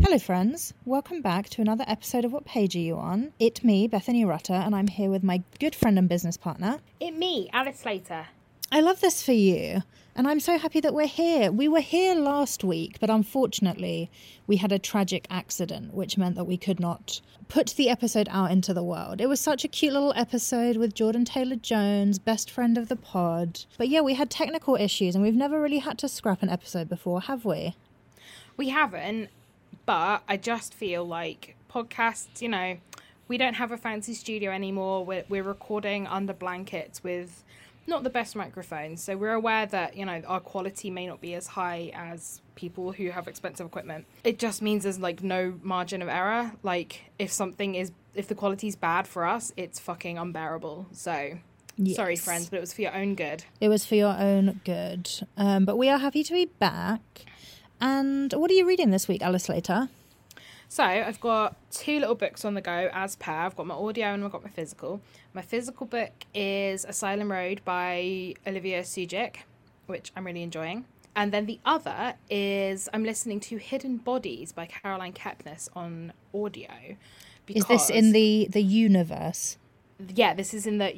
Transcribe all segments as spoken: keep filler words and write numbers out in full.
Hello friends, welcome back to another episode of What Page Are You On? It me, Bethany Rutter, and I'm here with my good friend and business partner. It me, Alice Slater. I love this for you, and I'm so happy that we're here. We were here last week, but unfortunately we had a tragic accident, which meant that we could not put the episode out into the world. It was such a cute little episode with Jordan Taylor-Jones, best friend of the pod. But yeah, we had technical issues, and we've never really had to scrap an episode before, have we? We haven't. But I just feel like podcasts, you know, we don't have a fancy studio anymore. We're, we're recording under blankets with not the best microphones. So we're aware that, you know, our quality may not be as high as people who have expensive equipment. It just means there's like no margin of error. Like if something is, if the quality's bad for us, it's fucking unbearable. So yes. Sorry, friends, but it was for your own good. It was for your own good. Um, but we are happy to be back. And what are you reading this week, Alice Slater? So I've got two little books on the go as per. I've got my audio and I've got my physical. My physical book is Asylum Road by Olivia Sujic, which I'm really enjoying. And then the other is I'm listening to Hidden Bodies by Caroline Kepnes on audio. Is this in the, the universe? Yeah, this is in the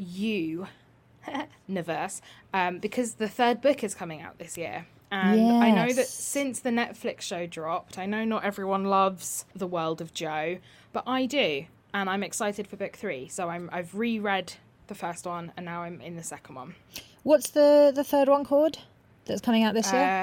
U-niverse. Um, because the third book is coming out this year. And yes. I know that since the Netflix show dropped, I know not everyone loves The World of Joe, but I do. And I'm excited for book three. So I'm, I've reread the first one and now I'm in the second one. What's the, the third one called that's coming out this year? Uh,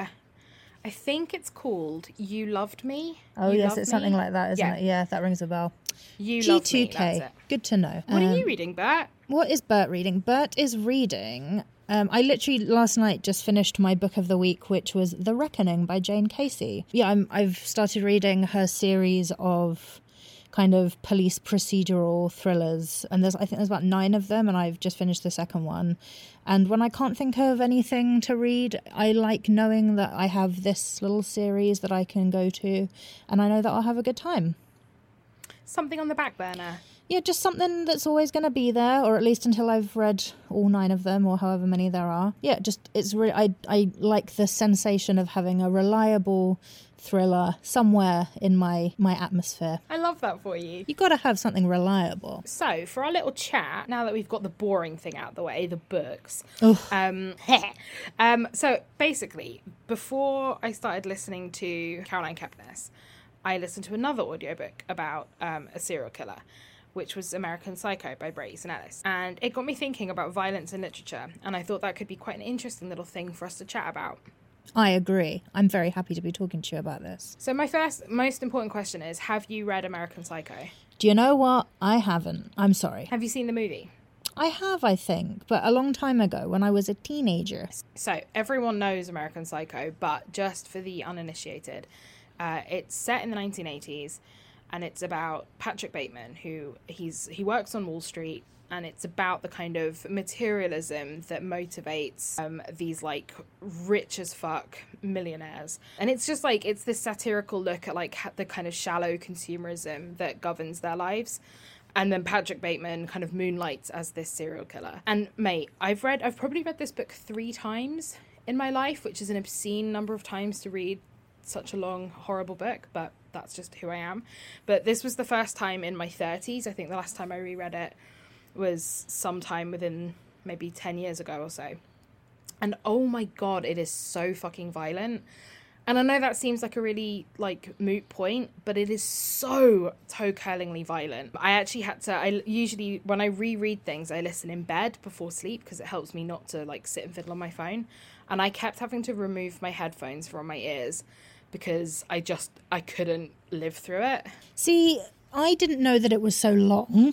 I think it's called You Loved Me. Oh, you yes, it's me? something like that, isn't yeah. it? Yeah, that rings a bell. You G two K. Loved Me, that's it. Good to know. What um, are you reading, Bert? What is Bert reading? Bert is reading... Um, I literally last night just finished my book of the week, which was The Reckoning by Jane Casey. Yeah, I'm, I've started reading her series of kind of police procedural thrillers, and there's I think there's about nine of them, and I've just finished the second one. And when I can't think of anything to read, I like knowing that I have this little series that I can go to, and I know that I'll have a good time. Something on the back burner. Yeah, just something that's always going to be there, or at least until I've read all nine of them, or however many there are. Yeah, just it's really I I like the sensation of having a reliable thriller somewhere in my my atmosphere. I love that for you. You got to have something reliable. So for our little chat, now that we've got the boring thing out of the way, the books. Oof. Um, um. So basically, before I started listening to Caroline Kepnes, I listened to another audiobook about um, a serial killer, which was American Psycho by Bret Easton Ellis. And it got me thinking about violence in literature, and I thought that could be quite an interesting little thing for us to chat about. I agree. I'm very happy to be talking to you about this. So my first, most important question is, have you read American Psycho? Do you know what? I haven't. I'm sorry. Have you seen the movie? I have, I think, but a long time ago when I was a teenager. So everyone knows American Psycho, but just for the uninitiated, uh, it's set in the nineteen eighties. And it's about Patrick Bateman, who he's he works on Wall Street, and it's about the kind of materialism that motivates um, these like rich as fuck millionaires. And it's just like it's this satirical look at like the kind of shallow consumerism that governs their lives. And then Patrick Bateman kind of moonlights as this serial killer. And mate, I've read I've probably read this book three times in my life, which is an obscene number of times to read such a long, horrible book, but that's just who I am. But this was the first time in my thirties. I think the last time I reread it was sometime within maybe ten years ago or so. And oh my God, it is so fucking violent. And I know that seems like a really like moot point, but it is so toe-curlingly violent. I actually had to, I usually, when I reread things, I listen in bed before sleep because it helps me not to like sit and fiddle on my phone. And I kept having to remove my headphones from my ears because I just, I couldn't live through it. See, I didn't know that it was so long.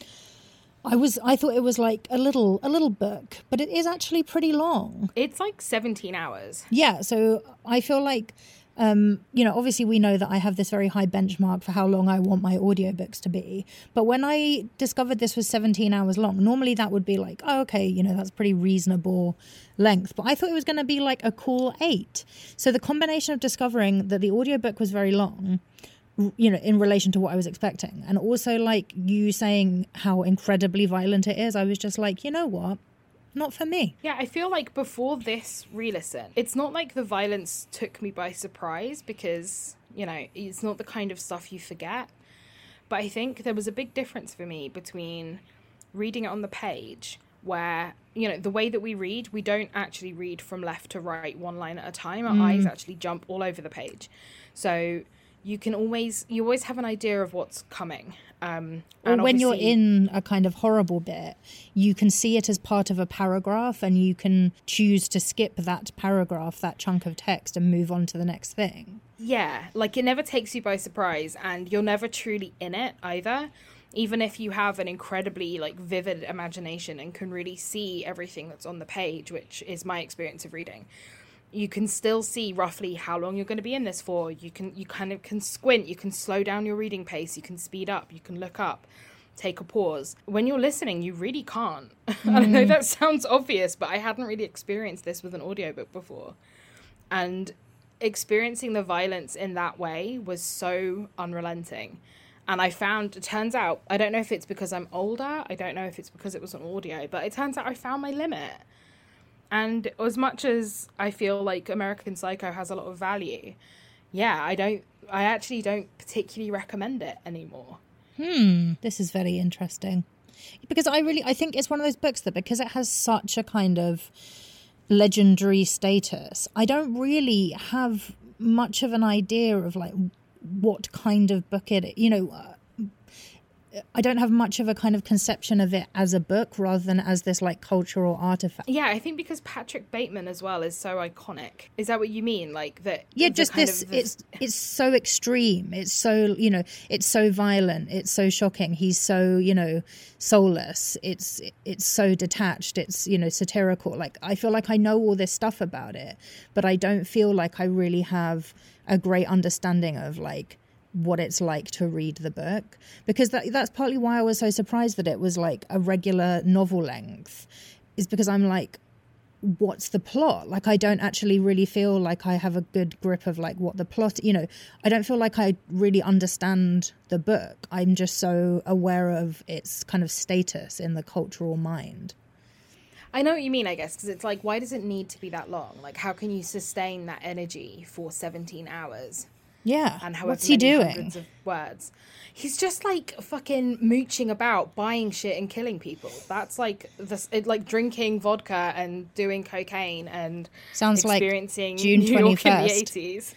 I was, I thought it was like a little, a little book, but it is actually pretty long. It's like seventeen hours. Yeah, so I feel like, um, you know, obviously we know that I have this very high benchmark for how long I want my audiobooks to be. But when I discovered this was seventeen hours long, normally that would be like, oh, okay, you know, that's pretty reasonable length. But I thought it was going to be like a cool eight. So the combination of discovering that the audiobook was very long, you know, in relation to what I was expecting, and also like you saying how incredibly violent it is, I was just like, you know what? not for me. Yeah, I feel like before this re-listen, it's not like the violence took me by surprise because, you know, it's not the kind of stuff you forget. But I think there was a big difference for me between reading it on the page where, you know, the way that we read, we don't actually read from left to right one line at a time. Our mm. eyes actually jump all over the page. So you can always, you always have an idea of what's coming. Um, or when you're in a kind of horrible bit, you can see it as part of a paragraph and you can choose to skip that paragraph, that chunk of text, and move on to the next thing. Yeah, like it never takes you by surprise and you're never truly in it either. Even if you have an incredibly like vivid imagination and can really see everything that's on the page, which is my experience of reading, you can still see roughly how long you're going to be in this for. You can, you kind of can squint, you can slow down your reading pace, you can speed up, you can look up, take a pause. When you're listening, you really can't. Mm. I know that sounds obvious, but I hadn't really experienced this with an audiobook before. And experiencing the violence in that way was so unrelenting. And I found, it turns out, I don't know if it's because I'm older, I don't know if it's because it was an audio, but it turns out I found my limit. And as much as I feel like American Psycho has a lot of value, yeah, I don't, I actually don't particularly recommend it anymore. Hmm, this is very interesting. Because I really, I think it's one of those books that because it has such a kind of legendary status, I don't really have much of an idea of like what kind of book it is. You know, uh, I don't have much of a kind of conception of it as a book rather than as this like cultural artifact. Yeah, I think because Patrick Bateman as well is so iconic. Is that what you mean? Like that? Yeah, just this. The... It's it's so extreme. It's so, you know, it's so violent. It's so shocking. He's so, you know, soulless. It's it's so detached. It's, you know, satirical. Like I feel like I know all this stuff about it, but I don't feel like I really have a great understanding of like what it's like to read the book, because that, that's partly why I was so surprised that it was like a regular novel length, is because I'm like, what's the plot? Like I don't actually really feel like I have a good grip of like what the plot, you know, I don't feel like I really understand the book. I'm just so aware of its kind of status in the cultural mind. I know what you mean, I guess, because it's like, why does it need to be that long? Like, how can you sustain that energy for seventeen hours? Yeah. And however What's he many doing? Hundreds of words. He's just like fucking mooching about, buying shit and killing people. That's like this, it, like drinking vodka and doing cocaine and sounds experiencing like June New York in the eighties.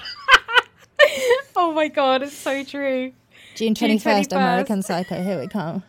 Oh my god, it's so true. June twenty-first, American Psycho. Here we come.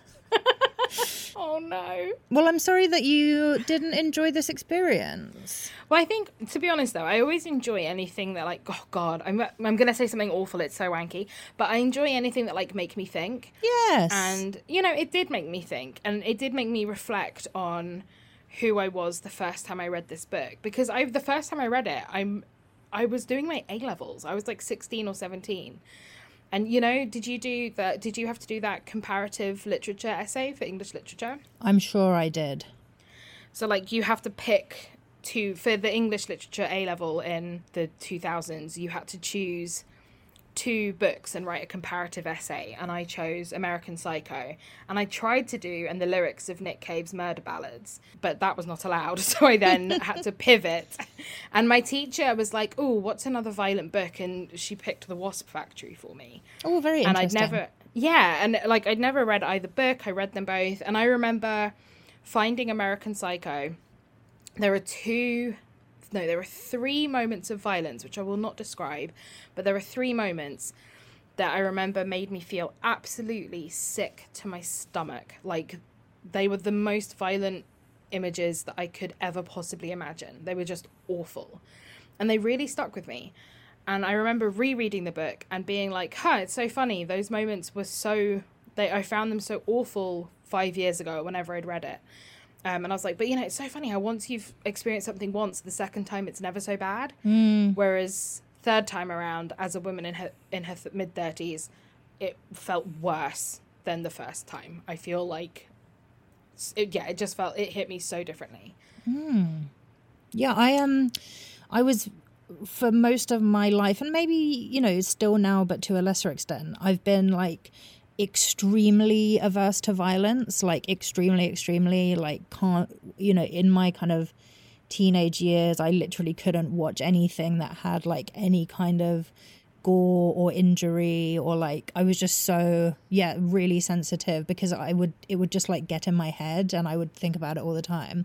Oh no. Well, I'm sorry that you didn't enjoy this experience. Well, I think, to be honest, though, I always enjoy anything that, like, oh, God, I'm I'm going to say something awful, it's so wanky, but I enjoy anything that, like, make me think. Yes. And, you know, it did make me think, and it did make me reflect on who I was the first time I read this book. Because I, the first time I read it, I'm, I was doing my A-levels. I was, like, sixteen or seventeen. And, you know, did you do that? Did you have to do that comparative literature essay for English literature? I'm sure I did. So, like, you have to pick two, for the English literature A-level in the two thousands, you had to choose two books and write a comparative essay. And I chose American Psycho. And I tried to do And the Lyrics of Nick Cave's Murder Ballads, but that was not allowed. So I then had to pivot. And my teacher was like, oh, what's another violent book? And she picked The Wasp Factory for me. Oh, very interesting. And I'd never, yeah, and like I'd never read either book. I read them both. And I remember finding American Psycho. There are two... No, there are three moments of violence, which I will not describe, but there are three moments that I remember made me feel absolutely sick to my stomach. Like, they were the most violent images that I could ever possibly imagine. They were just awful. And they really stuck with me. And I remember rereading the book and being like, huh, it's so funny. Those moments were so... They, I found them so awful five years ago whenever I'd read it. Um, and I was like, but, you know, it's so funny how once you've experienced something once, the second time it's never so bad. Mm. Whereas third time around, as a woman in her in her th- mid-thirties, it felt worse than the first time. I feel like, it, yeah, it just felt, it hit me so differently. Mm. Yeah, I um, I was, for most of my life, and maybe, you know, still now, but to a lesser extent, I've been, like, extremely averse to violence, like extremely, extremely, like can't, you know, in my kind of teenage years, I literally couldn't watch anything that had like any kind of gore or injury, or like I was just so, yeah, really sensitive, because I would, it would just like get in my head and I would think about it all the time.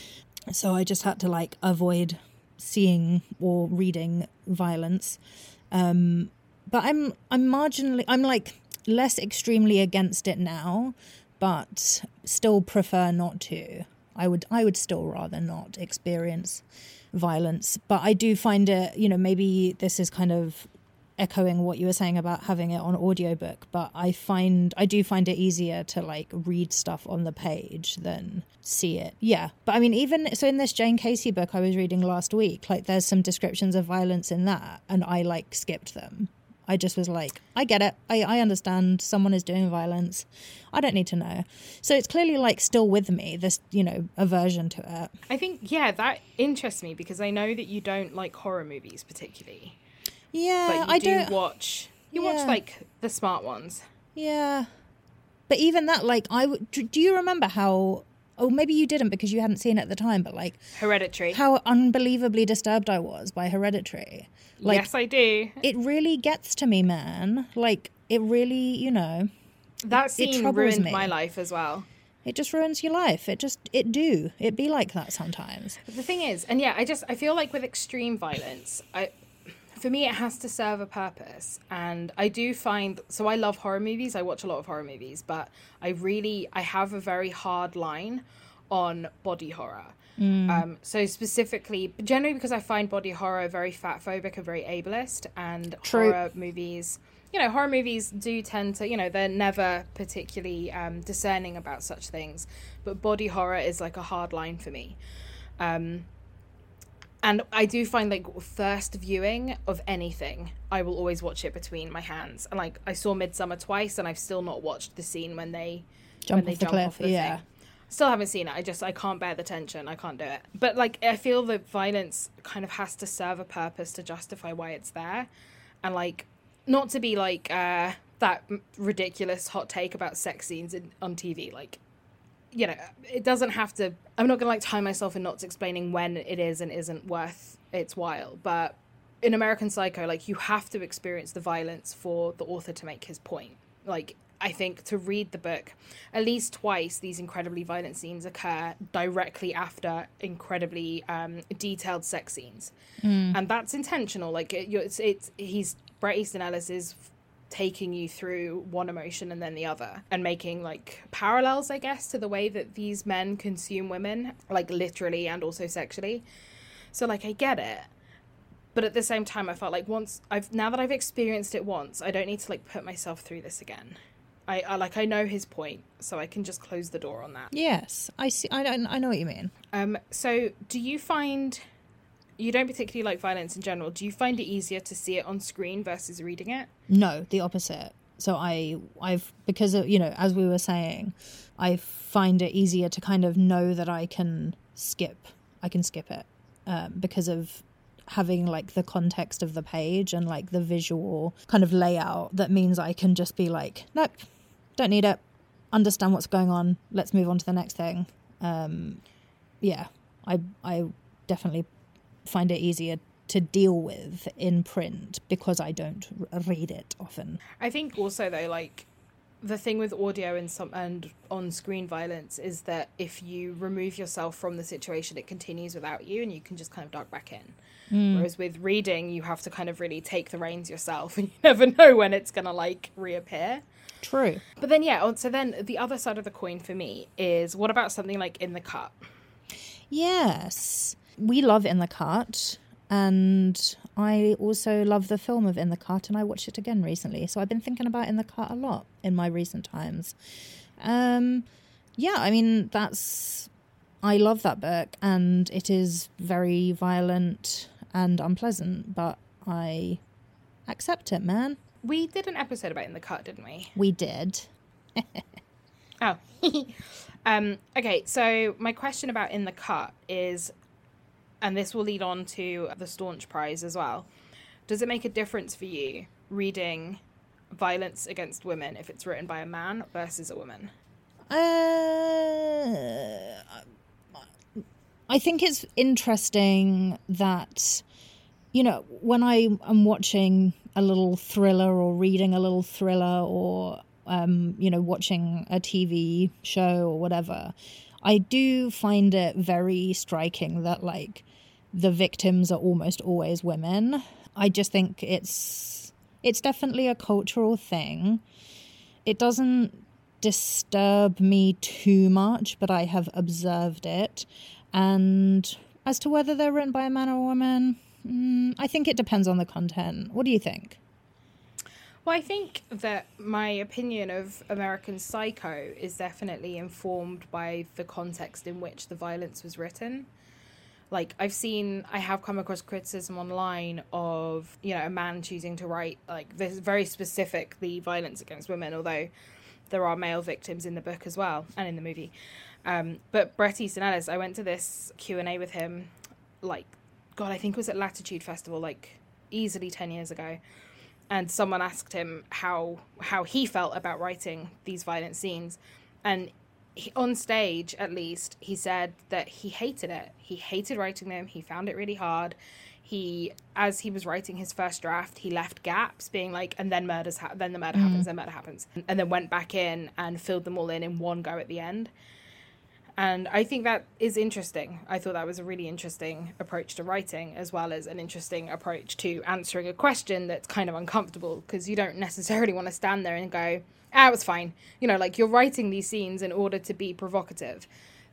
So I just had to like avoid seeing or reading violence. Um, but I'm, I'm marginally, I'm like less extremely against it now, but still prefer not to. I would, I would still rather not experience violence, but I do find it, you know, maybe this is kind of echoing what you were saying about having it on audiobook, but I find I do find it easier to like read stuff on the page than see it. Yeah, but I mean, even so, in this Jane Casey book I was reading last week, like there's some descriptions of violence in that, and I like skipped them. I just was like, I get it. I, I understand someone is doing violence. I don't need to know. So it's clearly like still with me, this, you know, aversion to it. I think, yeah, that interests me because I know that you don't like horror movies particularly. Yeah, but you I do don't watch. You yeah. watch like the smart ones. Yeah, but even that, like, I w- do you remember how? Oh, maybe you didn't because you hadn't seen it at the time. But like, Hereditary. How unbelievably disturbed I was by Hereditary. Like, yes, I do. It really gets to me, man. Like, it really, you know, that it, scene it ruined me. my life as well. It just ruins your life. It just, it do. It be like that sometimes. The thing is, and yeah, I just, I feel like with extreme violence, I. For me, it has to serve a purpose. And I do find, so I love horror movies. I watch a lot of horror movies, but I really, I have a very hard line on body horror. Mm. Um, so specifically, generally because I find body horror very fat phobic and very ableist, and True. horror movies, you know, horror movies do tend to, you know, they're never particularly um, discerning about such things. But body horror is like a hard line for me. Um, And I do find, like, first viewing of anything, I will always watch it between my hands. And, like, I saw Midsummer twice, and I've still not watched the scene when they jump when they off the jump cliff. off the yeah. thing. Still haven't seen it. I just, I can't bear the tension. I can't do it. But, like, I feel that violence kind of has to serve a purpose to justify why it's there. And, like, not to be, like, uh, that ridiculous hot take about sex scenes in, on T V, like, you know, it doesn't have to, I'm not going to like tie myself in knots explaining when it is and isn't worth its while. But in American Psycho, like, you have to experience the violence for the author to make his point. Like, I think to read the book, at least twice, these incredibly violent scenes occur directly after incredibly um, detailed sex scenes. Mm. And that's intentional. Like, it, it's, it's, he's, Bret Easton Ellis is taking you through one emotion and then the other, and making like parallels, I guess, to the way that these men consume women, like literally and also sexually. So like, I get it, but at the same time I felt like once I've now that I've experienced it once, I don't need to like put myself through this again. I, I like I know his point, so I can just close the door on that. Yes, I see. I don't. I know what you mean. Um. So, do you find you don't particularly like violence in general? Do you find it easier to see it on screen versus reading it? No, the opposite. So I, I've, because of, you know, as we were saying, I find it easier to kind of know that I can skip, I can skip it um, because of having like the context of the page and like the visual kind of layout that means I can just be like, nope, don't need it. Understand what's going on. Let's move on to the next thing. Um, yeah, I, I definitely find it easier to deal with in print because I don't r- read it often. I think also though, like the thing with audio and some and on-screen violence is that if you remove yourself from the situation, it continues without you, and you can just kind of duck back in. Mm. Whereas with reading, you have to kind of really take the reins yourself, and you never know when it's gonna like reappear. True. But then yeah, so then the other side of the coin for me is, what about something like In the Cut? Yes. We love In the Cut, and I also love the film of In the Cut, and I watched it again recently. So I've been thinking about In the Cut a lot in my recent times. Um, yeah, I mean, that's... I love that book, and it is very violent and unpleasant, but I accept it, man. We did an episode about In the Cut, didn't we? We did. Oh. um, okay, so my question about In the Cut is... and this will lead on to the Staunch Prize as well. Does it make a difference for you reading violence against women if it's written by a man versus a woman? Uh, I think it's interesting that, you know, when I am watching a little thriller or reading a little thriller or, um, you know, watching a T V show or whatever, I do find it very striking that, like, the victims are almost always women. I just think it's it's definitely a cultural thing. It doesn't disturb me too much, but I have observed it. And as to whether they're written by a man or a woman, mm, I think it depends on the content. What do you think? Well, I think that my opinion of American Psycho is definitely informed by the context in which the violence was written. Like, I've seen, I have come across criticism online of, you know, a man choosing to write, like, this very specifically violence against women, although there are male victims in the book as well, and in the movie. Um, but Bret Easton Ellis, I went to this Q and A with him, like, God, I think it was at Latitude Festival, like, easily ten years ago. And someone asked him how how he felt about writing these violent scenes. And he, on stage, at least, he said that he hated it. He hated writing them. He found it really hard. He, as he was writing his first draft, he left gaps, being like, and then murders, ha- then the murder mm. happens, then murder happens, and then went back in and filled them all in in one go at the end. And I think that is interesting. I thought that was a really interesting approach to writing, as well as an interesting approach to answering a question that's kind of uncomfortable, because you don't necessarily want to stand there and go, ah, it was fine. You know, like, you're writing these scenes in order to be provocative.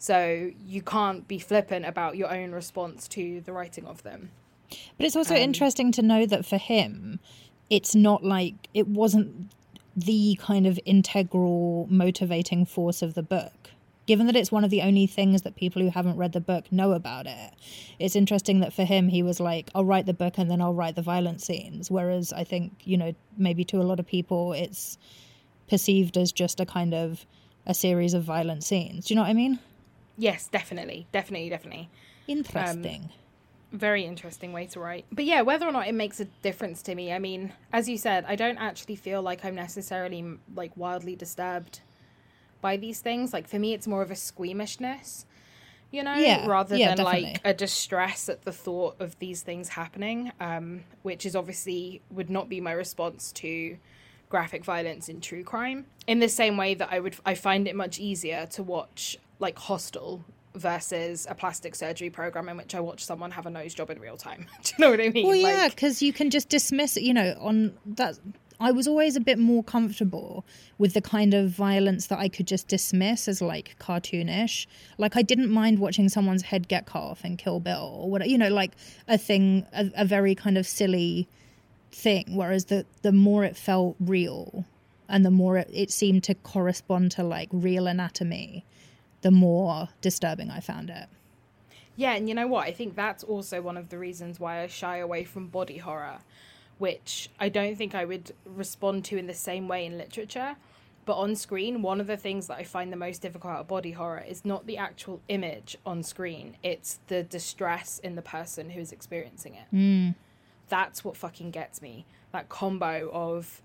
So you can't be flippant about your own response to the writing of them. But it's also um, interesting to know that for him, it's not like, it wasn't the kind of integral motivating force of the book. Given that it's one of the only things that people who haven't read the book know about it, it's interesting that for him, he was like, I'll write the book and then I'll write the violent scenes. Whereas I think, you know, maybe to a lot of people, it's perceived as just a kind of a series of violent scenes. Do you know what I mean? Yes, definitely. Definitely, definitely. Interesting. Um, very interesting way to write. But yeah, whether or not it makes a difference to me, I mean, as you said, I don't actually feel like I'm necessarily, like, wildly disturbed by these things. Like, for me, it's more of a squeamishness, you know, yeah, rather yeah, than definitely. like a distress at the thought of these things happening, um, which is obviously would not be my response to graphic violence in true crime. In the same way that I would, I find it much easier to watch, like, Hostel versus a plastic surgery program in which I watch someone have a nose job in real time. Do you know what I mean? Well, yeah, like, because you can just dismiss it, you know, on that. I was always a bit more comfortable with the kind of violence that I could just dismiss as, like, cartoonish. Like, I didn't mind watching someone's head get cut off in Kill Bill or whatever, you know, like a thing, a, a very kind of silly thing. Whereas the, the more it felt real and the more it, it seemed to correspond to, like, real anatomy, the more disturbing I found it. Yeah, and you know what? I think that's also one of the reasons why I shy away from body horror, which I don't think I would respond to in the same way in literature. But on screen, one of the things that I find the most difficult about body horror is not the actual image on screen. It's the distress in the person who's experiencing it. Mm. That's what fucking gets me. That combo of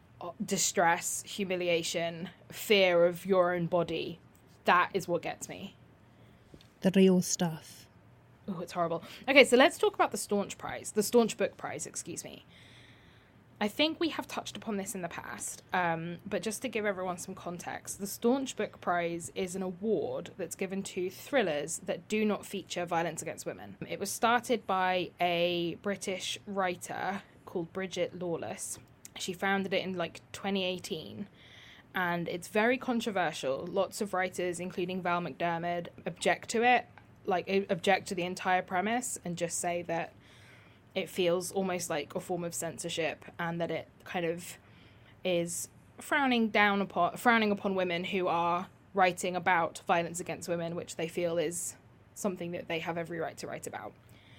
distress, humiliation, fear of your own body. That is what gets me. The real stuff. Oh, it's horrible. Okay, so let's talk about the Staunch Prize. The Staunch Book Prize, excuse me. I think we have touched upon this in the past, um, but just to give everyone some context, the Staunch Book Prize is an award that's given to thrillers that do not feature violence against women. It was started by a British writer called Bridget Lawless. She founded it in, like, twenty eighteen, and it's very controversial. Lots of writers, including Val McDermid, object to it, like, object to the entire premise and just say that it feels almost like a form of censorship and that it kind of is frowning down upon frowning upon women who are writing about violence against women, which they feel is something that they have every right to write about.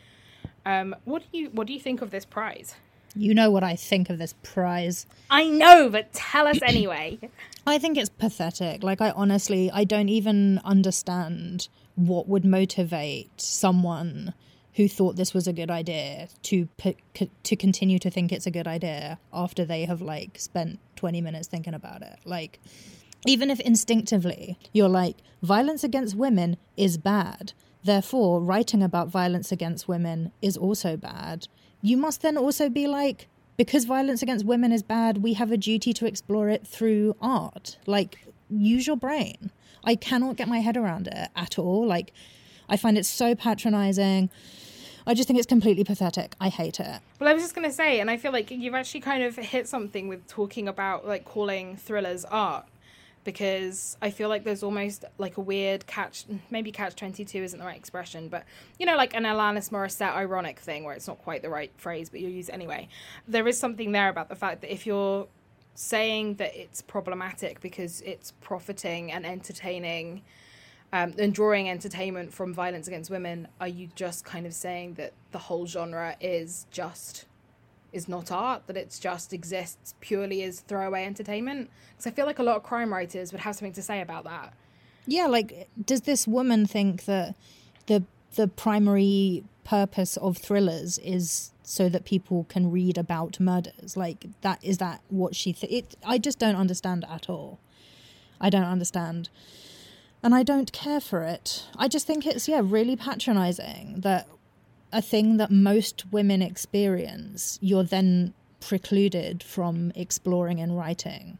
Um, what do you what do you think of this prize? You know what I think of this prize. I know, but tell us anyway. I think it's pathetic. Like, I honestly, I don't even understand what would motivate someone who thought this was a good idea to put, to continue to think it's a good idea after they have like spent twenty minutes thinking about it. Like, even if instinctively you're like, violence against women is bad, therefore writing about violence against women is also bad, you must then also be like, because violence against women is bad, we have a duty to explore it through art. Like, use your brain. I cannot get my head around it at all. Like, I find it so patronizing. I just think it's completely pathetic. I hate it. Well, I was just going to say, and I feel like you've actually kind of hit something with talking about, like, calling thrillers art, because I feel like there's almost, like, a weird catch, maybe catch twenty-two isn't the right expression, but, you know, like an Alanis Morissette ironic thing where it's not quite the right phrase, but you'll use it anyway. There is something there about the fact that if you're saying that it's problematic because it's profiting and entertaining Um, and drawing entertainment from violence against women, are you just kind of saying that the whole genre is just, is not art, that it just exists purely as throwaway entertainment? Because I feel like a lot of crime writers would have something to say about that. Yeah, like, does this woman think that the the primary purpose of thrillers is so that people can read about murders? Like, that is that what she th- it I just don't understand at all. I don't understand. And I don't care for it. I just think it's, yeah, really patronizing that a thing that most women experience, you're then precluded from exploring and writing.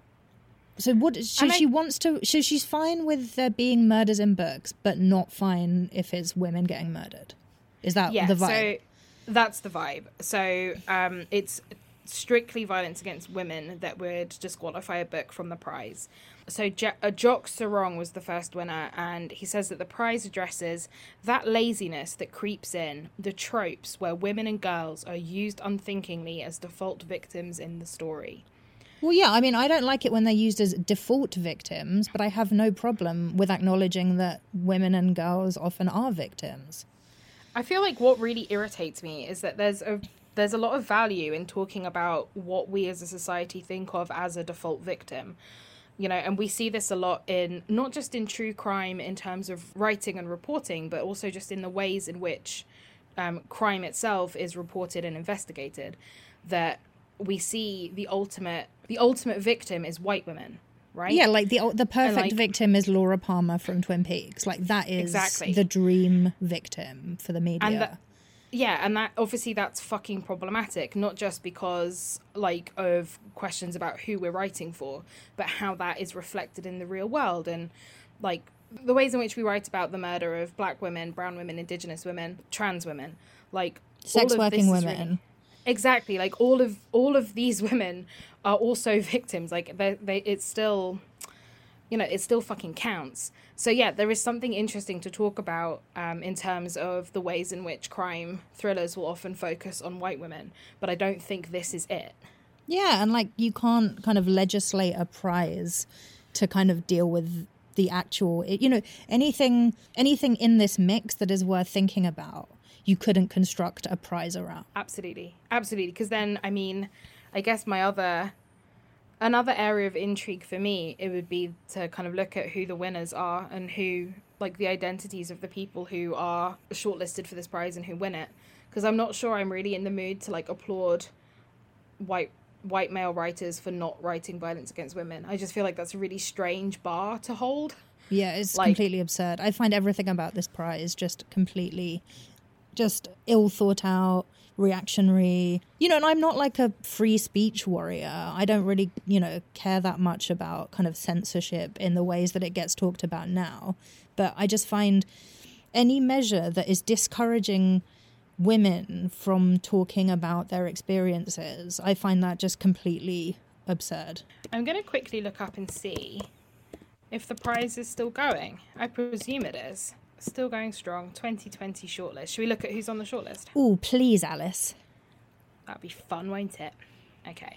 So what, so I, she wants to, so she's fine with there being murders in books, but not fine if it's women getting murdered. Is that yeah, the vibe? So that's the vibe. So um, it's strictly violence against women that would disqualify a book from the prize. So J- uh, Jock Sarong was the first winner, and he says that the prize addresses that laziness that creeps in, the tropes where women and girls are used unthinkingly as default victims in the story. Well, yeah, I mean, I don't like it when they're used as default victims, but I have no problem with acknowledging that women and girls often are victims. I feel like what really irritates me is that there's a there's a lot of value in talking about what we as a society think of as a default victim. You know, and we see this a lot in, not just in true crime in terms of writing and reporting, but also just in the ways in which um, crime itself is reported and investigated, that we see the ultimate, the ultimate victim is white women, right? Yeah, like the the perfect like, victim is Laura Palmer from Twin Peaks. Like, that is exactly the dream victim for the media. And that, yeah, and that obviously that's fucking problematic, not just because, like, of questions about who we're writing for, but how that is reflected in the real world, and, like, the ways in which we write about the murder of black women, brown women, indigenous women, trans women, like, sex working women. Really, exactly, like, all of all of these women are also victims. Like, they, they, it's still, you know, it still fucking counts. So, yeah, there is something interesting to talk about um, in terms of the ways in which crime thrillers will often focus on white women. But I don't think this is it. Yeah, and, like, you can't kind of legislate a prize to kind of deal with the actual, you know, anything anything in this mix that is worth thinking about, you couldn't construct a prize around. Absolutely. Absolutely. Because then, I mean, I guess my other... Another area of intrigue for me, it would be to kind of look at who the winners are and who, like, the identities of the people who are shortlisted for this prize and who win it. Because I'm not sure I'm really in the mood to, like, applaud white white male writers for not writing violence against women. I just feel like that's a really strange bar to hold. Yeah, it's like, completely absurd. I find everything about this prize just completely, just ill thought out, reactionary, you know, and I'm not like a free speech warrior. I don't really, you know, care that much about kind of censorship in the ways that it gets talked about now. But I just find any measure that is discouraging women from talking about their experiences, I find that just completely absurd. I'm going to quickly look up and see if the prize is still going. I presume it is. Still going strong. twenty twenty shortlist. Should we look at who's on the shortlist? Oh, please, Alice. That'd be fun, won't it? Okay.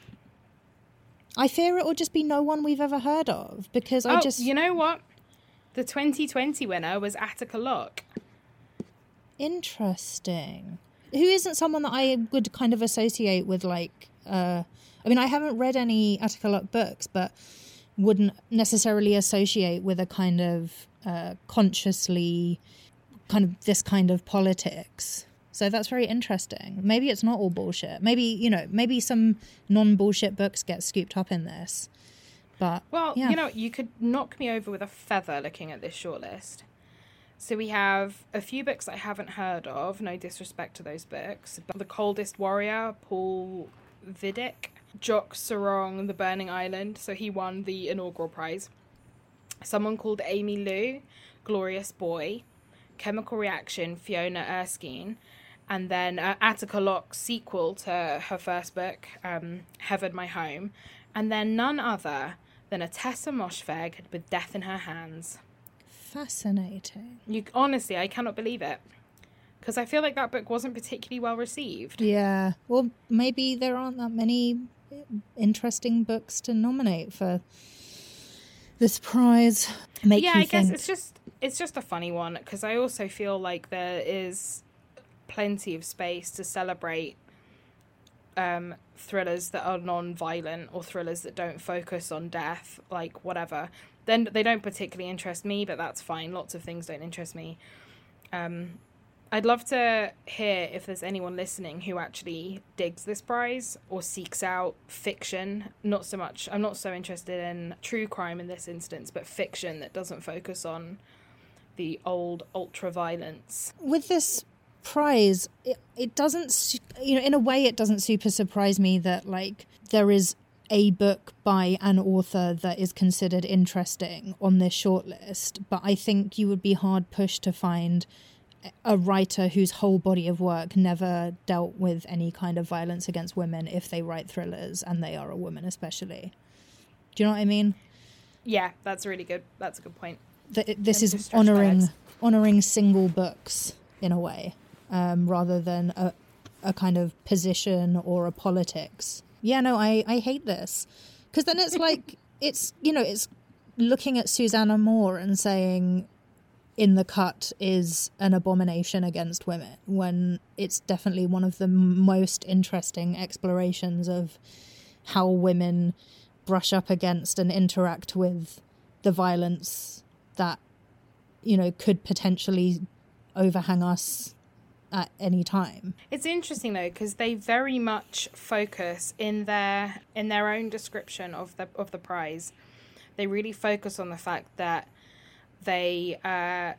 I fear it will just be no one we've ever heard of, because I oh, just... you know what? The twenty twenty winner was Attica Locke. Interesting. Who isn't someone that I would kind of associate with, like... Uh, I mean, I haven't read any Attica Locke books, but wouldn't necessarily associate with a kind of uh, consciously kind of this kind of politics. So that's very interesting. Maybe it's not all bullshit. Maybe, you know, maybe some non-bullshit books get scooped up in this. But Well, yeah. you know, you could knock me over with a feather looking at this shortlist. So we have a few books I haven't heard of, no disrespect to those books. But The Coldest Warrior, Paul Vidic. Jock Sarong, The Burning Island, so he won the inaugural prize. Someone called Amy Liu, Glorious Boy. Chemical Reaction, Fiona Erskine. And then uh, Attica Locke's sequel to her first book, um, Heaven My Home. And then none other than a Tessa Moshfegh with Death in Her Hands. Fascinating. You honestly, I cannot believe it. Because I feel like that book wasn't particularly well received. Yeah. Well, maybe there aren't that many interesting books to nominate for this prize. Make yeah, you I guess think. it's just it's just a funny one because I also feel like there is plenty of space to celebrate um, thrillers that are non-violent or thrillers that don't focus on death, like whatever. Then they don't particularly interest me, but that's fine. Lots of things don't interest me. Um, I'd love to hear if there's anyone listening who actually digs this prize or seeks out fiction. Not so much, I'm not so interested in true crime in this instance, but fiction that doesn't focus on the old ultra-violence. With this prize, it, it doesn't, su- you know, in a way it doesn't super surprise me that, like, there is a book by an author that is considered interesting on this shortlist, but I think you would be hard pushed to find a writer whose whole body of work never dealt with any kind of violence against women if they write thrillers and they are a woman especially. Do you know what I mean? Yeah, that's really good. That's a good point. The, this And to is stretch my honouring legs. honouring single books in a way, um, rather than a, a kind of position or a politics. Yeah, no, I, I hate this. Because then it's like, it's, you know, it's looking at Susanna Moore and saying In the Cut is an abomination against women, when it's definitely one of the most interesting explorations of how women brush up against and interact with the violence that, you know, could potentially overhang us at any time. It's interesting though because they very much focus in their in their own description of the of the prize. They really focus on the fact that they uh,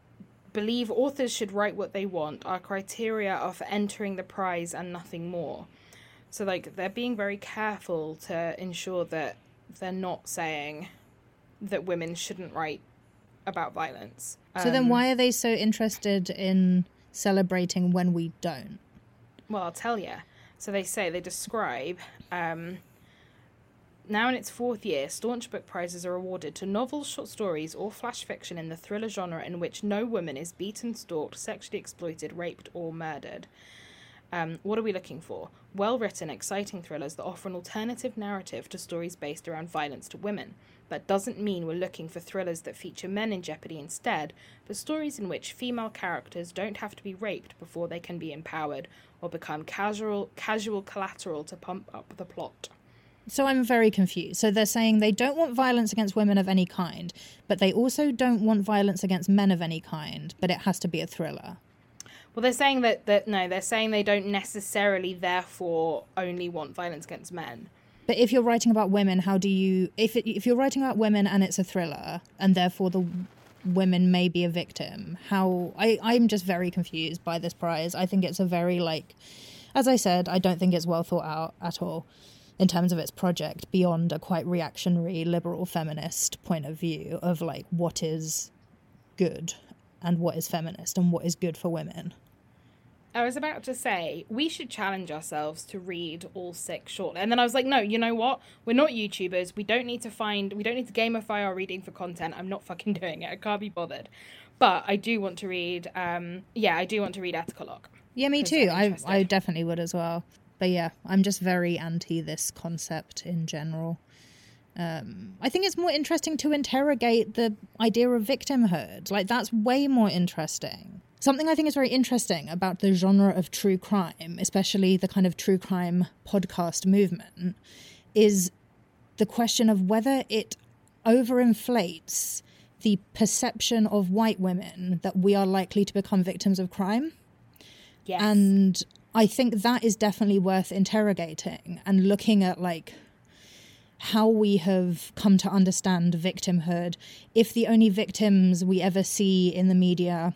believe authors should write what they want. Our criteria are for entering the prize and nothing more. So like they're being very careful to ensure that they're not saying that women shouldn't write about violence. So then Um, why are they so interested in celebrating when we don't? Well, I'll tell you. So they say, they describe, um, now in its fourth year, staunch book prizes are awarded to novels, short stories, or flash fiction in the thriller genre in which no woman is beaten, stalked, sexually exploited, raped, or murdered. Um, what are we looking for? Well-written, exciting thrillers that offer an alternative narrative to stories based around violence to women. That doesn't mean we're looking for thrillers that feature men in jeopardy instead, but stories in which female characters don't have to be raped before they can be empowered or become casual casual collateral to pump up the plot. So I'm very confused. So they're saying they don't want violence against women of any kind, but they also don't want violence against men of any kind, but it has to be a thriller. Well, they're saying that, that no, they're saying they don't necessarily therefore only want violence against men. But if you're writing about women, how do you... If it, if you're writing about women and it's a thriller, and therefore the women may be a victim, how... I, I'm just very confused by this prize. I think it's a very, like... As I said, I don't think it's well thought out at all in terms of its project, beyond a quite reactionary, liberal, feminist point of view of, like, what is good and what is feminist and what is good for women. I was about to say, we should challenge ourselves to read all six shortly. And then I was like, no, you know what? We're not YouTubers. We don't need to find, we don't need to gamify our reading for content. I'm not fucking doing it. I can't be bothered. But I do want to read, um, yeah, I do want to read Attica Locke. Yeah, me 'Cause too. I'm I, interested. I definitely would as well. But yeah, I'm just very anti this concept in general. Um, I think it's more interesting to interrogate the idea of victimhood. Like, that's way more interesting. Something I think is very interesting about the genre of true crime, especially the kind of true crime podcast movement, is the question of whether it overinflates the perception of white women that we are likely to become victims of crime. Yes. And I think that is definitely worth interrogating and looking at, like, how we have come to understand victimhood. If the only victims we ever see in the media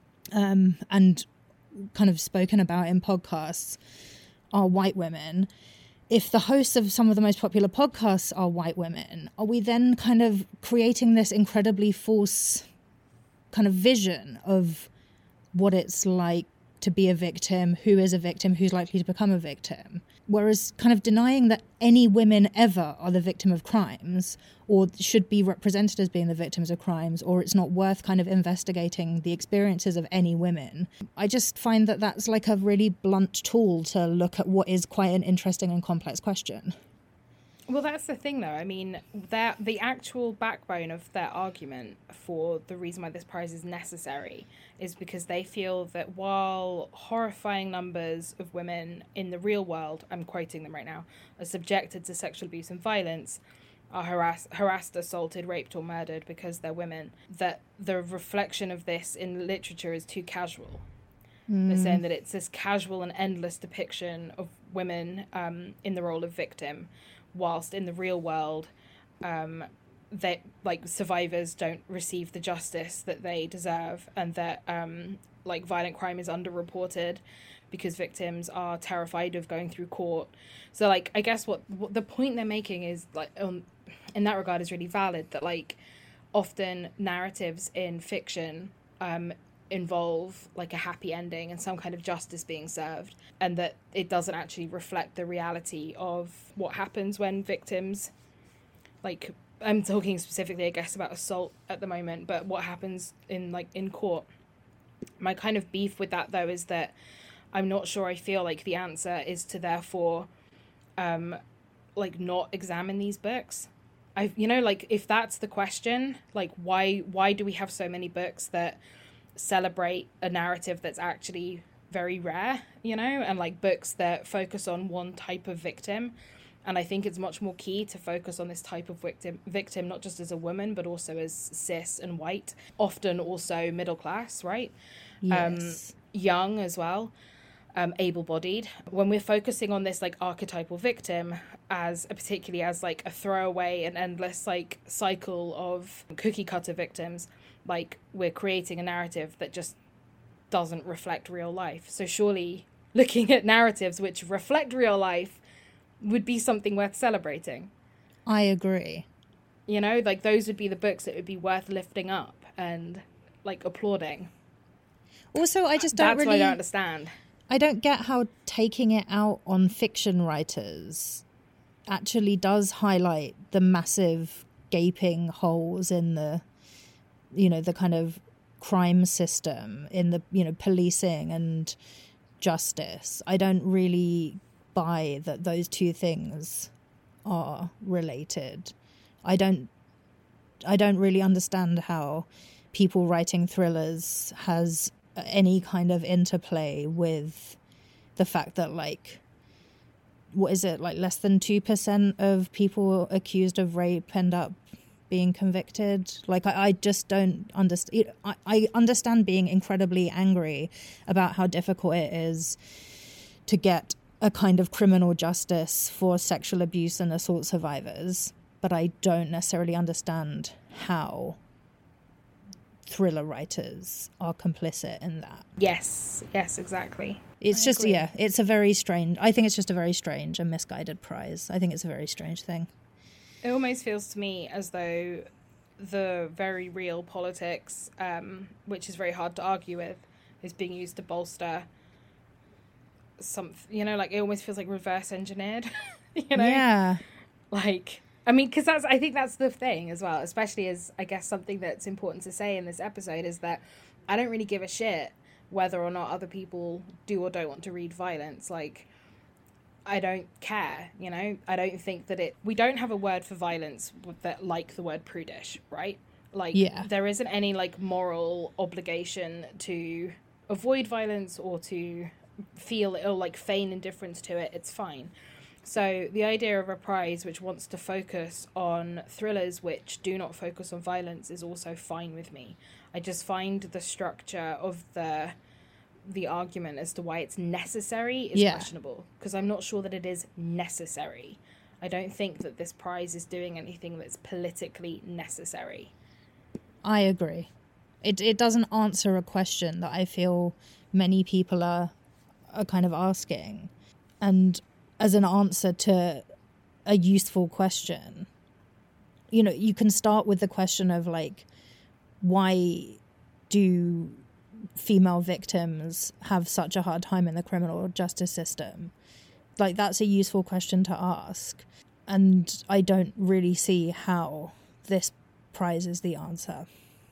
um, and kind of spoken about in podcasts are white women, if the hosts of some of the most popular podcasts are white women, are we then kind of creating this incredibly false kind of vision of what it's like to be a victim, who is a victim, who's likely to become a victim? Whereas kind of denying that any women ever are the victim of crimes or should be represented as being the victims of crimes, or it's not worth kind of investigating the experiences of any women. I just find that that's like a really blunt tool to look at what is quite an interesting and complex question. Well, that's the thing, though. I mean, that the actual backbone of their argument for the reason why this prize is necessary is because they feel that while horrifying numbers of women in the real world, I'm quoting them right now, are subjected to sexual abuse and violence, are harassed, harassed, assaulted, raped, or murdered because they're women, that the reflection of this in literature is too casual. Mm. They're saying that it's this casual and endless depiction of women um, in the role of victim, whilst in the real world, um, that like survivors don't receive the justice that they deserve, and that um, like violent crime is underreported because victims are terrified of going through court. So like I guess what, what the point they're making is like um, in that regard is really valid, that like often narratives in fiction um, involve like a happy ending and some kind of justice being served, and that it doesn't actually reflect the reality of what happens when victims, like I'm talking specifically I guess about assault at the moment, but what happens in like in court. My kind of beef with that though is that I'm not sure I feel like the answer is to therefore um like not examine these books. I you know like if that's the question, like why why do we have so many books that celebrate a narrative that's actually very rare, you know, and like books that focus on one type of victim? And I think it's much more key to focus on this type of victim, victim, not just as a woman, but also as cis and white, often also middle class, right? Yes. Um, young as well, um, able-bodied. When we're focusing on this like archetypal victim as particularly as like a throwaway and endless like cycle of cookie cutter victims, like we're creating a narrative that just doesn't reflect real life. So surely looking at narratives which reflect real life would be something worth celebrating. I agree. You know, like those would be the books that would be worth lifting up and like applauding. Also, I just don't That's really... what I don't understand. I don't get how taking it out on fiction writers actually does highlight the massive gaping holes in the, you know, the kind of crime system, in the, you know, policing and justice. I don't really buy that those two things are related. I don't I don't really understand how people writing thrillers has any kind of interplay with the fact that, like, what is it, like less than two percent of people accused of rape end up being convicted. Like, I, I just don't understand. I, I understand being incredibly angry about how difficult it is to get a kind of criminal justice for sexual abuse and assault survivors, but I don't necessarily understand how thriller writers are complicit in that. Yes, yes, exactly. It's I just, agree. yeah, it's a very strange, I think it's just a very strange and misguided prize. I think it's a very strange thing. It almost feels to me as though the very real politics, um, which is very hard to argue with, is being used to bolster some, you know, like it almost feels like reverse engineered, you know? Yeah. Like, I mean, because that's, I think that's the thing as well, especially as, I guess, something that's important to say in this episode is that I don't really give a shit whether or not other people do or don't want to read violence. Like, I don't care, you know? I don't think that it... We don't have a word for violence that like the word prudish, right? Like, yeah. There isn't any, like, moral obligation to avoid violence or to feel or, like, feign indifference to it. It's fine. So the idea of a prize which wants to focus on thrillers which do not focus on violence is also fine with me. I just find the structure of the the argument as to why it's necessary is yeah. questionable, because I'm not sure that it is necessary. I don't think that this prize is doing anything that's politically necessary. I agree. It it doesn't answer a question that I feel many people are are kind of asking. And as an answer to a useful question, you know, you can start with the question of like, why do female victims have such a hard time in the criminal justice system? Like, that's a useful question to ask. And I don't really see how this prize is the answer.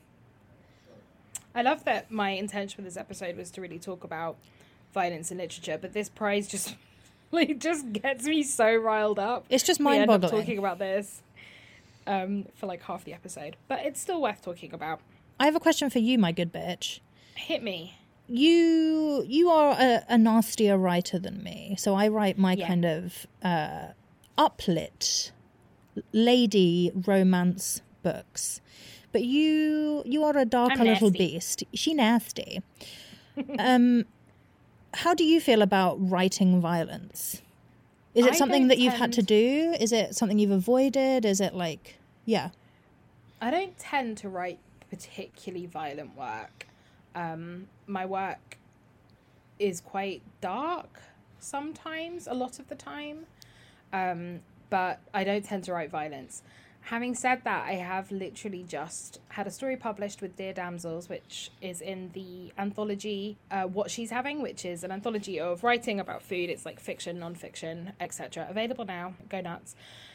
I love that my intention with this episode was to really talk about violence in literature, but this prize just like just gets me so riled up. It's just mind-boggling. We end up mind-boggling. talking about this um, for like half the episode, but it's still worth talking about. I have a question for you, my good bitch. Hit me. You you are a, a nastier writer than me, so I write my Yeah. kind of uh, uplit lady romance books. But you you are a darker I'm little nasty. beast. She nasty. um, how do you feel about writing violence? Is it I something don't that you've had to tend- do? Is it something you've avoided? Is it like, yeah. I don't tend to write particularly violent work. Um, my work is quite dark sometimes, a lot of the time, um, but I don't tend to write violence. Having said that, I have literally just had a story published with Dear Damsels, which is in the anthology uh, What She's Having, which is an anthology of writing about food. It's like fiction, non-fiction, et cetera. Available now. Go nuts.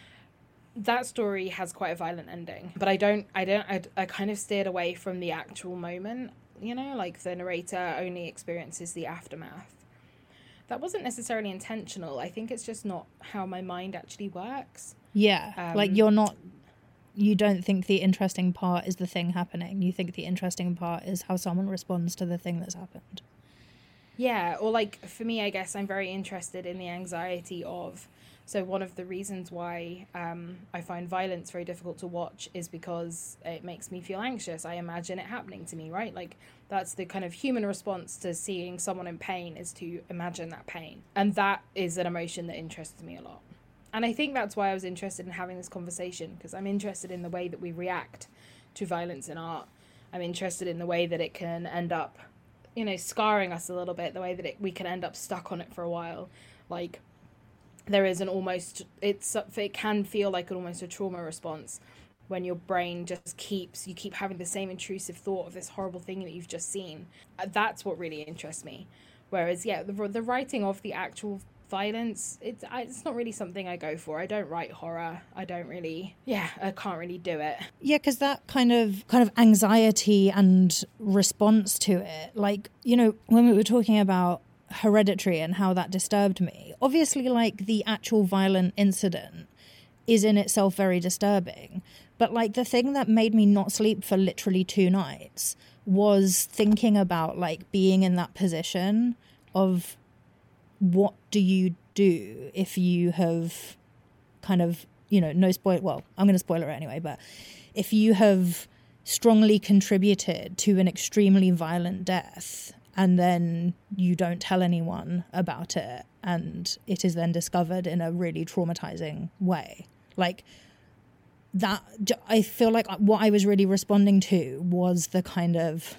That story has quite a violent ending, but I don't, I don't, I, I kind of steered away from the actual moment, you know, like the narrator only experiences the aftermath. That wasn't necessarily intentional. I think it's just not how my mind actually works. Yeah, Um, like you're not, you don't think the interesting part is the thing happening. You think the interesting part is how someone responds to the thing that's happened. Yeah, or like for me, I guess I'm very interested in the anxiety of. So one of the reasons why um, I find violence very difficult to watch is because it makes me feel anxious. I imagine it happening to me, right? Like that's the kind of human response to seeing someone in pain, is to imagine that pain. And that is an emotion that interests me a lot. And I think that's why I was interested in having this conversation, because I'm interested in the way that we react to violence in art. I'm interested in the way that it can end up, you know, scarring us a little bit, the way that it, we can end up stuck on it for a while. Like, there is an almost, it's it can feel like an almost a trauma response when your brain just keeps, you keep having the same intrusive thought of this horrible thing that you've just seen. That's what really interests me. Whereas, yeah, the, the writing of the actual violence, it's I, it's not really something I go for. I don't write horror. I don't really, yeah, I can't really do it. Yeah, because that kind of kind of anxiety and response to it, like, you know, when we were talking about Hereditary and how that disturbed me, obviously, like, the actual violent incident is in itself very disturbing, but like the thing that made me not sleep for literally two nights was thinking about like being in that position of what do you do if you have kind of, you know, no spoil, well, I'm going to spoil it anyway, but if you have strongly contributed to an extremely violent death and then you don't tell anyone about it and it is then discovered in a really traumatizing way. Like that, I feel like what I was really responding to was the kind of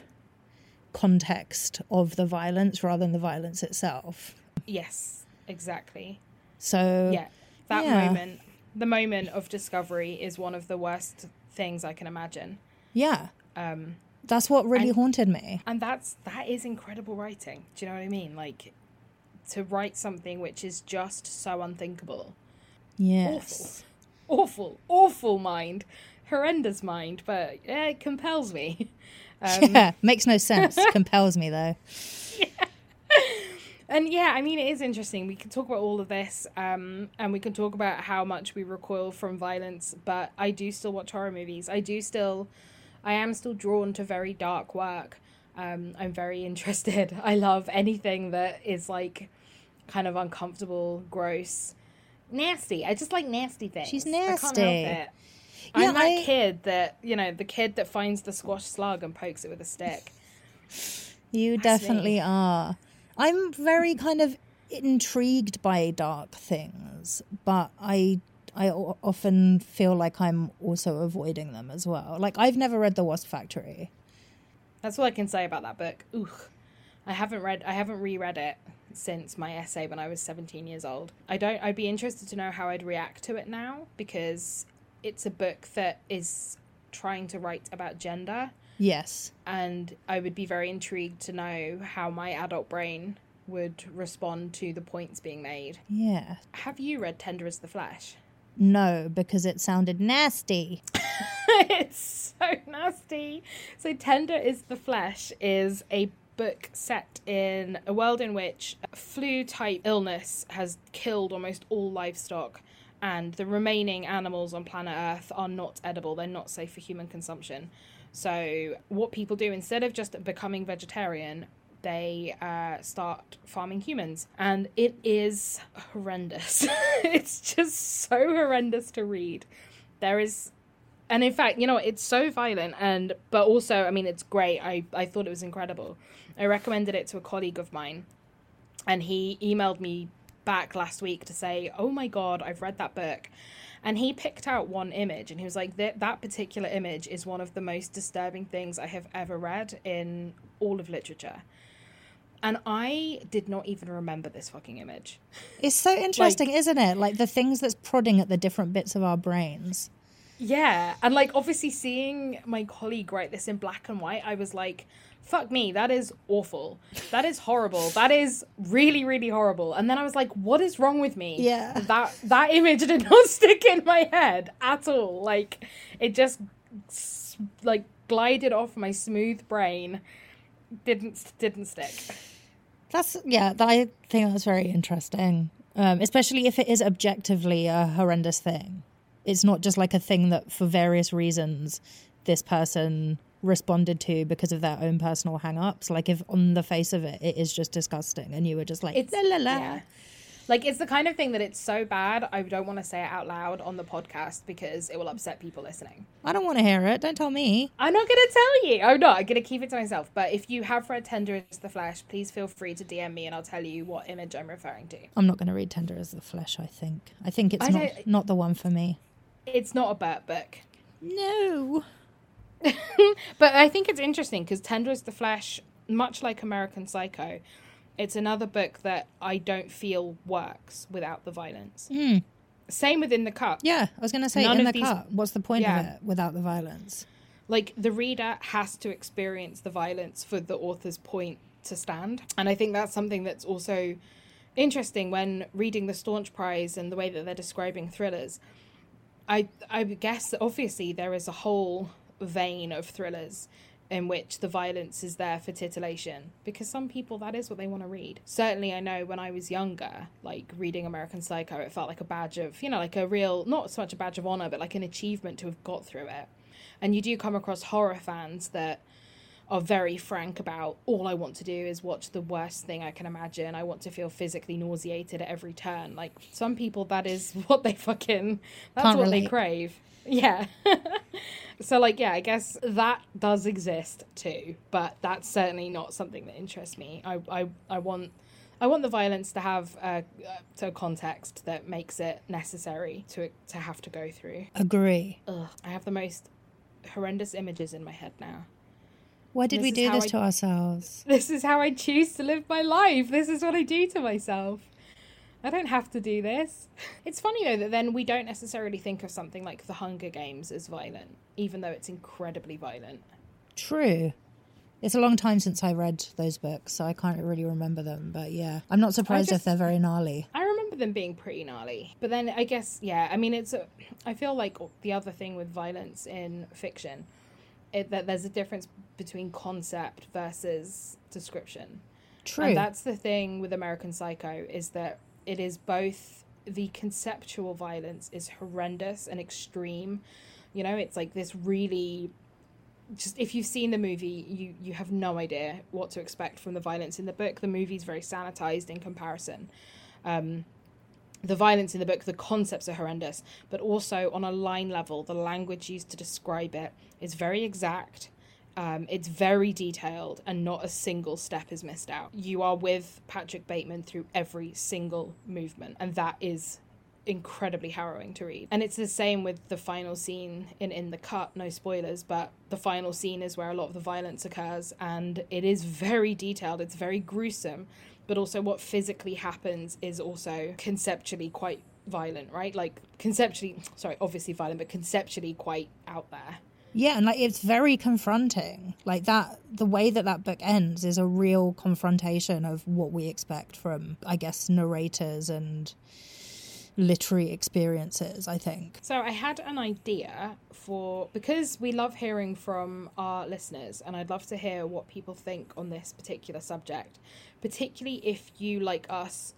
context of the violence rather than the violence itself. Yes, exactly. So yeah, that yeah. moment, the moment of discovery is one of the worst things I can imagine. Yeah. Um, That's what really and, haunted me. And that's, that is incredible writing. Do you know what I mean? Like, to write something which is just so unthinkable. Yes. Awful. Awful. Awful mind. Horrendous mind, but yeah, it compels me. Um, yeah, makes no sense. Compels me, though. Yeah. And yeah, I mean, it is interesting. We can talk about all of this, um, and we can talk about how much we recoil from violence, but I do still watch horror movies. I do still, I am still drawn to very dark work. Um, I'm very interested. I love anything that is like kind of uncomfortable, gross, nasty. I just like nasty things. She's I can't nasty. help it. Yeah, I'm that I- kid that, you know, the kid that finds the squash slug and pokes it with a stick. You That's definitely me. are. I'm very kind of intrigued by dark things, but I I o- often feel like I'm also avoiding them as well. Like, I've never read The Wasp Factory. That's all I can say about that book. Ooh, I haven't read, I haven't reread it since my essay when I was seventeen years old. I don't, I'd be interested to know how I'd react to it now, because it's a book that is trying to write about gender, Yes. and I would be very intrigued to know how my adult brain would respond to the points being made. Yeah. Have you read Tender as the Flesh? No, because it sounded nasty. It's so nasty. So Tender is the Flesh is a book set in a world in which a flu-type illness has killed almost all livestock, and the remaining animals on planet Earth are not edible. They're not safe for human consumption. So what people do, instead of just becoming vegetarian, they uh, start farming humans. And it is horrendous. It's just so horrendous to read. There is... And in fact, you know, it's so violent, and but also, I mean, it's great. I, I thought it was incredible. I recommended it to a colleague of mine, and he emailed me back last week to say, oh my God, I've read that book. And he picked out one image, and he was like, that, that particular image is one of the most disturbing things I have ever read in all of literature. And I did not even remember this fucking image. It's so interesting, Like- isn't it? Like, the things that's prodding at the different bits of our brains. Yeah, and like obviously seeing my colleague write this in black and white, I was like, fuck me, that is awful. That is horrible. That is really, really horrible. And then I was like, what is wrong with me? Yeah. That that image did not stick in my head at all. Like, it just s- like glided off my smooth brain. Didn't didn't stick. That's, yeah, I think that's very interesting. Um, especially if it is objectively a horrendous thing. It's not just like a thing that for various reasons this person responded to because of their own personal hang-ups. Like, if on the face of it, it is just disgusting and you were just like, It's la la la. yeah. Like, it's the kind of thing that it's so bad, I don't want to say it out loud on the podcast because it will upset people listening. I don't want to hear it. Don't tell me. I'm not going to tell you. I'm not. I'm going to keep it to myself. But if you have read Tender as the Flesh, please feel free to D M me and I'll tell you what image I'm referring to. I'm not going to read Tender as the Flesh, I think. I think it's I not, don't- not the one for me. It's not a Bert book. No. But I think it's interesting because Tender as the Flesh, much like American Psycho, it's another book that I don't feel works without the violence. Mm. Same with In the Cup. Yeah, I was going to say, None in of the these- cut, what's the point Yeah. of it without the violence? Like, the reader has to experience the violence for the author's point to stand. And I think that's something that's also interesting when reading the Staunch Prize and the way that they're describing thrillers. I I guess that obviously there is a whole vein of thrillers in which the violence is there for titillation, because some people, that is what they want to read. Certainly I know when I was younger, like reading American Psycho, it felt like a badge of, you know, like a real, not so much a badge of honor, but like an achievement to have got through it. And you do come across horror fans that are very frank about, all I want to do is watch the worst thing I can imagine. I want to feel physically nauseated at every turn. Like, some people, that is what they fucking, that's Can't what they relate. crave. Yeah. So, like, yeah, I guess that does exist too, but that's certainly not something that interests me. I, I, I want... I want the violence to have uh, to a context that makes it necessary to to have to go through. Agree. Ugh, I have the most horrendous images in my head now. Why did This we is do how this I- to ourselves? This is how I choose to live my life. This is what I do to myself. I don't have to do this. It's funny, though, that then we don't necessarily think of something like The Hunger Games as violent, even though it's incredibly violent. True. It's a long time since I read those books, so I can't really remember them. But yeah, I'm not surprised just- if they're very gnarly. I remember them being pretty gnarly. But then I guess, yeah, I mean, it's a, I feel like the other thing with violence in fiction, it, that there's a difference between concept versus description. True. And that's the thing with American Psycho, is that it is both, the conceptual violence is horrendous and extreme. You know, it's like this really, just, if you've seen the movie, you, you have no idea what to expect from the violence in the book. The movie's very sanitized in comparison. Um, the violence in the book, the concepts are horrendous, but also on a line level, the language used to describe it is very exact. Um, it's very detailed, and not a single step is missed out. You are with Patrick Bateman through every single movement, and that is incredibly harrowing to read. And it's the same with the final scene in In the Cut, no spoilers, but the final scene is where a lot of the violence occurs, and it is very detailed, it's very gruesome, but also what physically happens is also conceptually quite violent, right? Like conceptually, sorry, obviously violent, but conceptually quite out there. Yeah, and like it's very confronting. Like that, the way that that book ends is a real confrontation of what we expect from, I guess, narrators and literary experiences, I think. So I had an idea for, because we love hearing from our listeners, and I'd love to hear what people think on this particular subject, particularly if you, like us,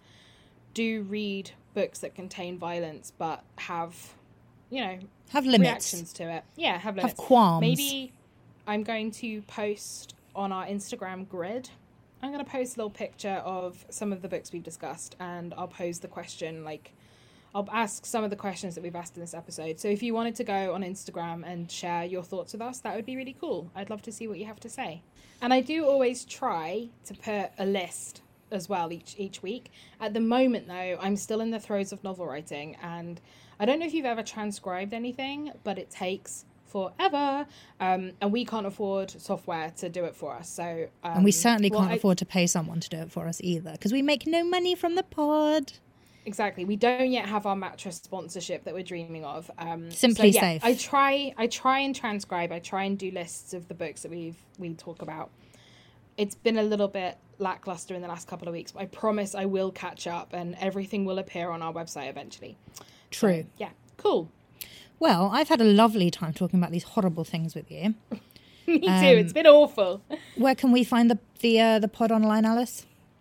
do read books that contain violence but have, you know, have limits, reactions to it. Yeah, have limits. Have qualms. Maybe I'm going to post on our Instagram grid, I'm going to post a little picture of some of the books we've discussed, and I'll pose the question, like, I'll ask some of the questions that we've asked in this episode. So if you wanted to go on Instagram and share your thoughts with us, that would be really cool. I'd love to see what you have to say. And I do always try to put a list as well each each week. At the moment, though, I'm still in the throes of novel writing, and I don't know if you've ever transcribed anything, but it takes forever, um, and we can't afford software to do it for us. So, um, and we certainly well, can't I, afford to pay someone to do it for us either, because we make no money from the pod. Exactly. We don't yet have our mattress sponsorship that we're dreaming of. Um, Simply so, yeah, Safe. I try. I try and transcribe. I try and do lists of the books that we've we talk about. It's been a little bit lackluster in the last couple of weeks, but I promise I will catch up, and everything will appear on our website eventually. True. So, yeah. Cool. Well, I've had a lovely time talking about these horrible things with you. Me too. Um, it's been awful. Where can we find the the uh, the pod online, Alice?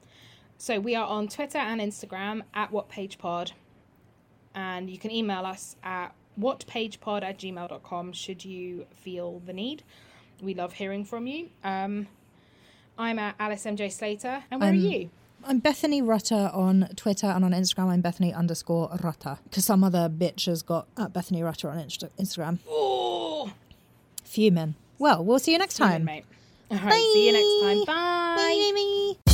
So we are on Twitter and Instagram at whatpagepod, and you can email us at whatpagepod at gmail dot com should you feel the need. We love hearing from you. Um, I'm at Alice M J Slater, and where Um, are you? I'm Bethany Rutter on Twitter, and on Instagram I'm Bethany underscore Rutter, because some other bitch has got at Bethany Rutter on Insta- Instagram. Oh, Fuming. Well, we'll see you next time. mate. All right, see you next time. Bye. Bye, Amy.